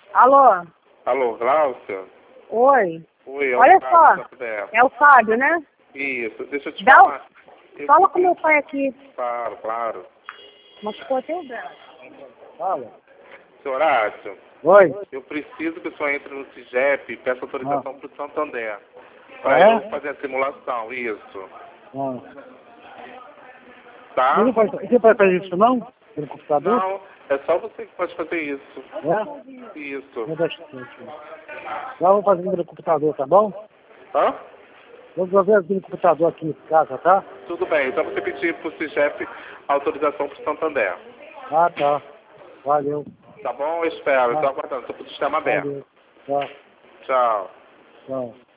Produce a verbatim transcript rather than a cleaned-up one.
Alô? Alô, Glaucia? Oi. Oi, é o Olha Fábio, só, da Fidel. é o Fábio, né? Isso, deixa eu te Dá falar. o... Eu- Fala com meu pai aqui. Claro, claro. Machucou até o braço. Fala. Seu Horácio, Oi. eu preciso que o senhor entre no CIGEP e peça autorização Ah. para o Santander. Para Ah, é? eu fazer a simulação, isso. Ah. Tá? Você não pode, você pode fazer isso não? Pelo computador? Não, é só você que pode fazer isso. É? Isso. Não deixa eu aqui. Já vou fazer pelo computador, tá bom? Hã? Vou fazer aqui no computador aqui em casa, tá? Tudo bem, então você pedir para o CIGEP autorização para o Santander. Ah, tá. Valeu. Tá bom? Eu espero. Ah. Estou aguardando. Estou com o sistema aberto. Valeu. Tá. Tchau. Tchau.